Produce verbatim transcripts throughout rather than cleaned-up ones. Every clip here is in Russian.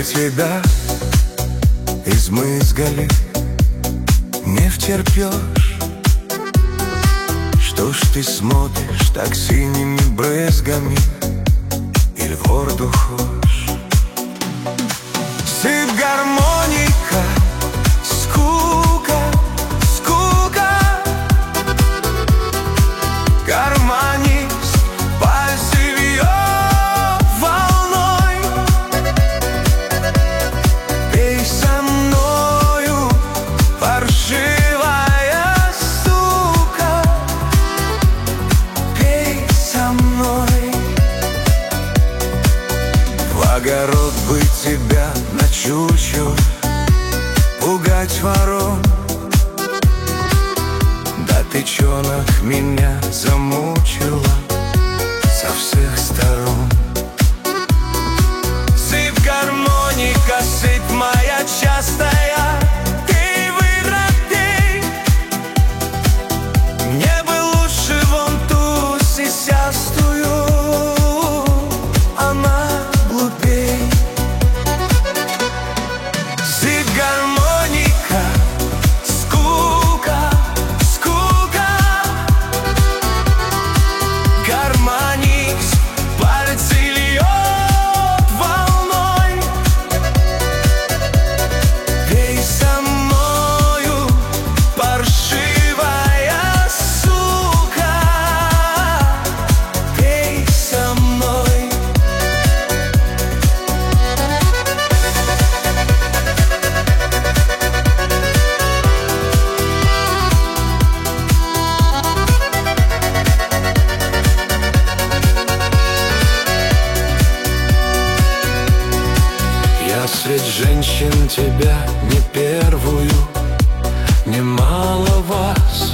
тебя измызгали, не втерпешь. Что ж ты смотришь так синими брызгами, или в воду хочешь? Сыпь гармоника, скука, скука. Гармонист пальцы вьет волной. Пей со мною, паршивая сука. Пей со мной. В огород бы тебя на чучу пугать ворон. Да тычонок меня замучила со всех сторон. Сыпь гармоника, сыпь моя частая, ты выродей. Мне бы лучше вон ту сисястую, она глупей. Сыпь гармоника, скука, скука. Гармонист пальцы льет волной. Пей со мною, паршивая сука. Пей со мной. Я средь женщин тебя не первую, немало вас.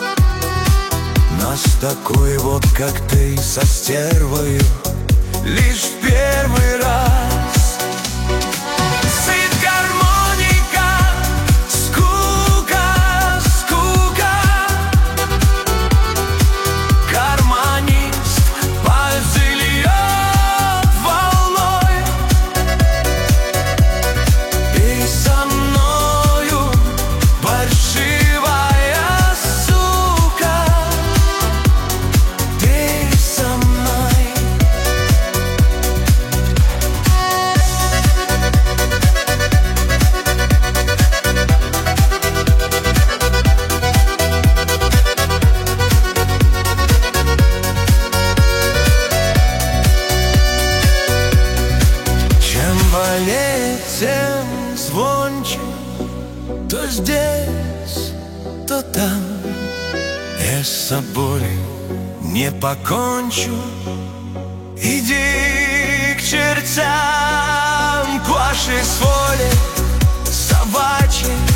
Нас такой вот, как ты, со стервою лишь в первый раз. Сыпь гармоника, скука, скука. Гармонист пальцы льет волной. Пей со мною, паршивая сука. Пей со мной. Чем вольнее, тем звонче. То здесь, то там. Я с собой не покончу. Иди к чертям, к вашей своли собачьей.